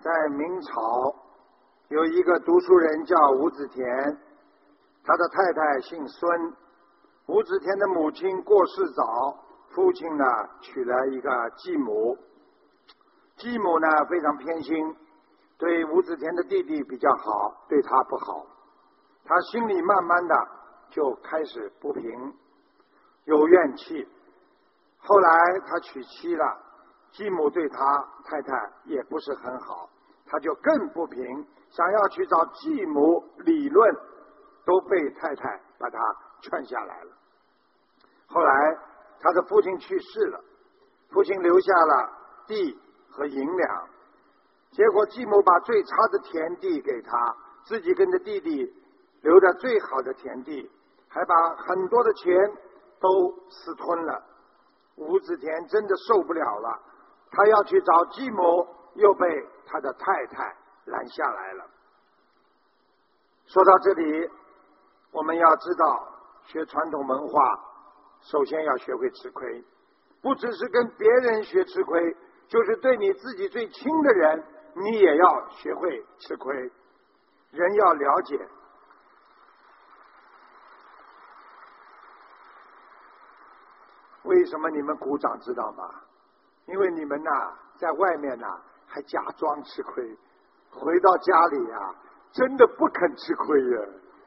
在明朝有一个读书人叫吴子田，他的太太姓孙。吴子田的母亲过世早，父亲呢娶了一个继母，继母呢非常偏心，对吴子田的弟弟比较好，对他不好。他心里慢慢的就开始不平，有怨气。后来他娶妻了，继母对他太太也不是很好，他就更不平，想要去找继母理论，都被太太把他劝下来了。后来他的父亲去世了，父亲留下了地和银两，结果继母把最差的田地给他，自己跟着弟弟留着最好的田地，还把很多的钱都私吞了。吴子田真的受不了了，他要去找继母，又被他的太太拦下来了。说到这里，我们要知道学传统文化首先要学会吃亏，不只是跟别人学吃亏，就是对你自己最亲的人你也要学会吃亏。人要了解，为什么你们鼓掌知道吗？因为你们在外面还假装吃亏，回到家里真的不肯吃亏呀。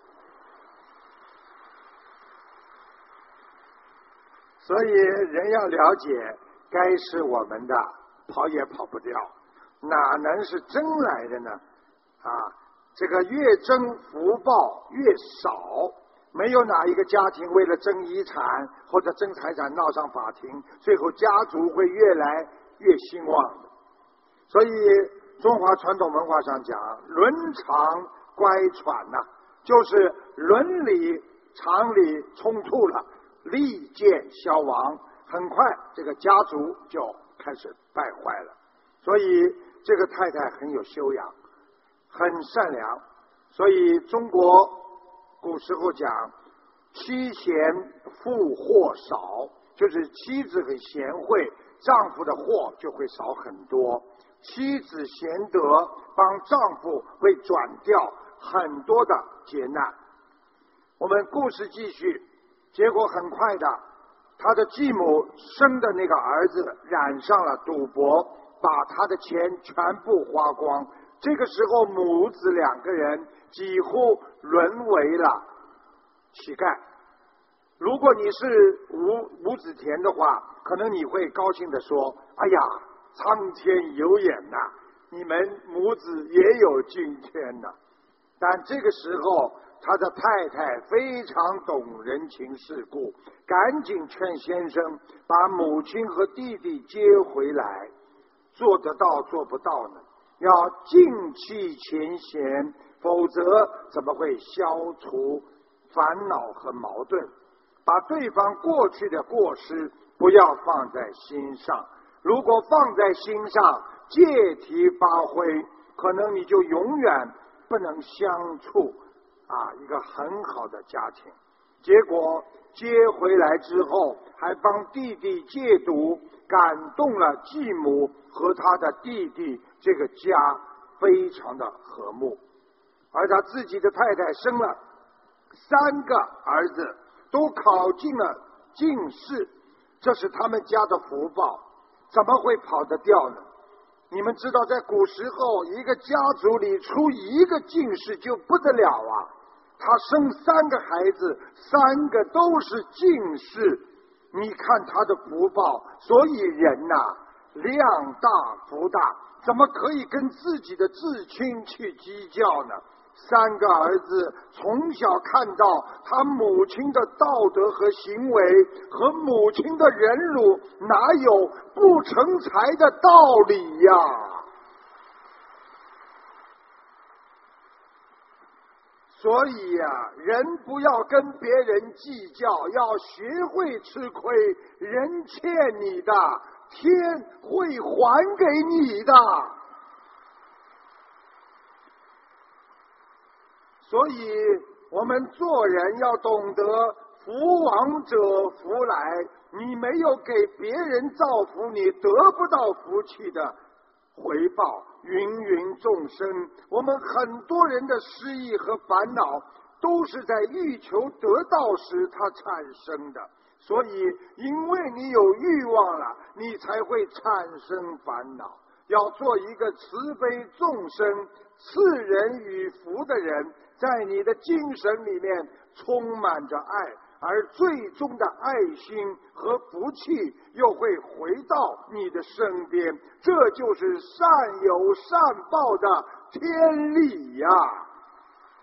所以人要了解，该是我们的跑也跑不掉，哪能是争来的呢？这个越争福报越少，没有哪一个家庭为了争遗产或者争财产闹上法庭，最后家族会越来越兴旺的。所以中华传统文化上讲，伦常乖舛就是伦理常理冲突了，利剑消亡，很快这个家族就开始败坏了。所以这个太太很有修养，很善良。所以中国古时候讲妻贤妇祸少，就是妻子很贤惠，丈夫的祸就会少很多。妻子贤德，帮丈夫会转掉很多的劫难。我们故事继续，结果很快的，他的继母生的那个儿子染上了赌博，把他的钱全部花光。这个时候母子两个人几乎沦为了乞丐。如果你是吴子田的话，可能你会高兴地说，哎呀，苍天有眼你们母子也有今天但这个时候他的太太非常懂人情世故，赶紧劝先生把母亲和弟弟接回来。做得到做不到呢？要尽弃前嫌，否则怎么会消除烦恼和矛盾？把对方过去的过失不要放在心上，如果放在心上，借题发挥，可能你就永远不能相处一个很好的家庭。结果接回来之后，还帮弟弟戒毒，感动了继母和他的弟弟，这个家非常的和睦。而他自己的太太生了3个儿子，都考进了进士，这是他们家的福报，怎么会跑得掉呢？你们知道，在古时候，一个家族里出一个进士就不得了他生3个孩子，3个都是进士，你看他的福报。所以人量大福大，怎么可以跟自己的至亲去计较呢？3个儿子从小看到他母亲的道德和行为和母亲的忍辱，哪有不成才的道理呀？所以人不要跟别人计较，要学会吃亏。人欠你的，天会还给你的。所以我们做人要懂得福往者福来，你没有给别人造福，你得不到福气的。 回报芸芸众生。我们很多人的失意和烦恼都是在欲求得到时它产生的，所以因为你有欲望了，你才会产生烦恼。要做一个慈悲众生、赐人与福的人，在你的精神里面充满着爱，而最终的爱心和福气又会回到你的身边，这就是善有善报的天理呀。